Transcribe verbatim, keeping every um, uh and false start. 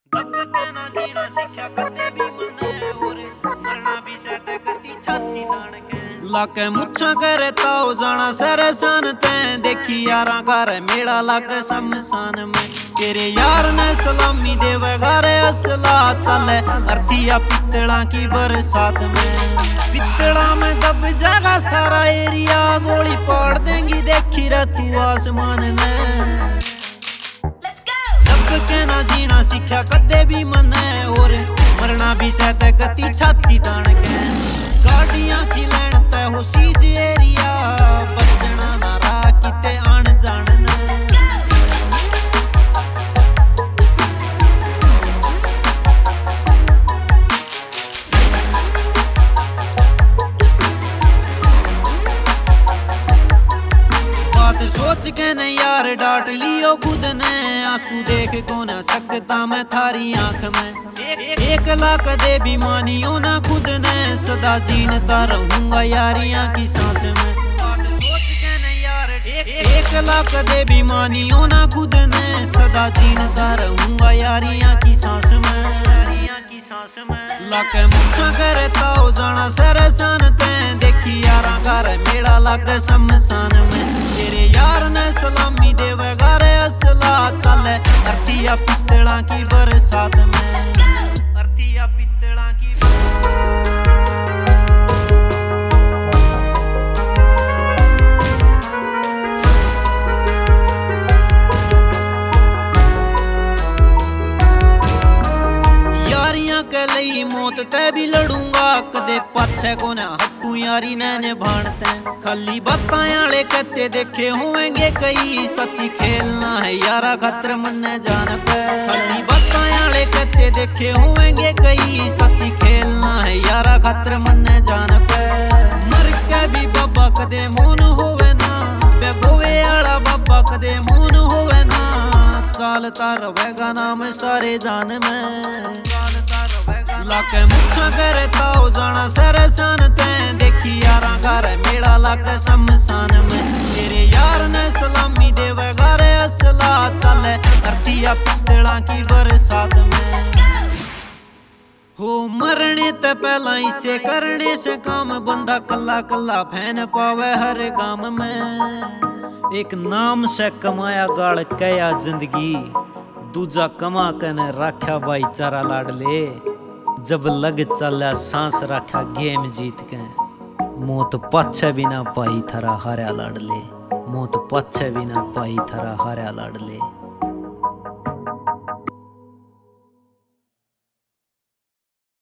दब के ना जीना सीख्या कदे भी मने होरे मरना भी सहते कती छाती तान के लाके मुच्छा करे ताओ जाना सरसान ते देखी यारा घर मेला लाके शमशान में तेरे यार ने सलामी देवे घरे असला चले अर्थिया पितला की बरसात में पितला में दब जाएगा सारा एरिया गोली पाड़ देंगी देखी रे तू आसमान में के ना जीना सीख्या कदे भी मने और मरना भी सहते कती छाती तान के गाड़ियां की लैन ते हो सीज एरिया बचना ना रहा किते आन जान सोच के न यार डांट लियो खुद ने आंसू देख को ना सकता मैं थारी आंख में एक लाख दे भी मानियो ना खुद ने सदा जीनता रहूंगा यारियां की सांस में सोच के न यार एक लाख दे भी मानियो ना खुद ने सदा जीनता रहूंगा यारियां की सांस में की सांस में लाके मुच्छा करे ताओ जाना सरसान ते देखी यारा घर मेला लागे शमशान में तेरे यार ने सलामी देवे घरे असला चले अर्थिया पितला की बरसात में अर्थिया पितला की के लई मौत ते भी लड़ूंगा कदे पाछे को ना हटू यारी ने भानते खाली बातां आले कहते देखे होंगे कई सच्ची खेलना है यारा खतर मन्ने जान पे खाली बातां आले कहते देखे होंगे कई सच्ची खेलना है यारा खतर मन्ने जान पे मर के भी बाबा कदे मोन होवे ना बेगोवे आला बाबा कदे मोन होवे ना चालता रहेगा नाम सारे जान में लाके मुच्छा करे ताओ जाना सरसान ते देखी यारा घर मेला लाके शमशान में तेरे यार ने सलामी देवे घरे असला चले अर्थिया पितला की बरसात में हो मरने ते पहला इसे करने से काम बंदा कल्ला कल्ला फैन पावे हर गाम में एक नाम से कमाया गाड़ कया जिंदगी दूजा कमा कने राख्या भाईचारा लाडले जब लग चला सांस रखा गेम जीत के मौत पाछे भी ना पाई थरा हारा लाडले मौत पाछे भी ना पाई थरा हारा लाडले।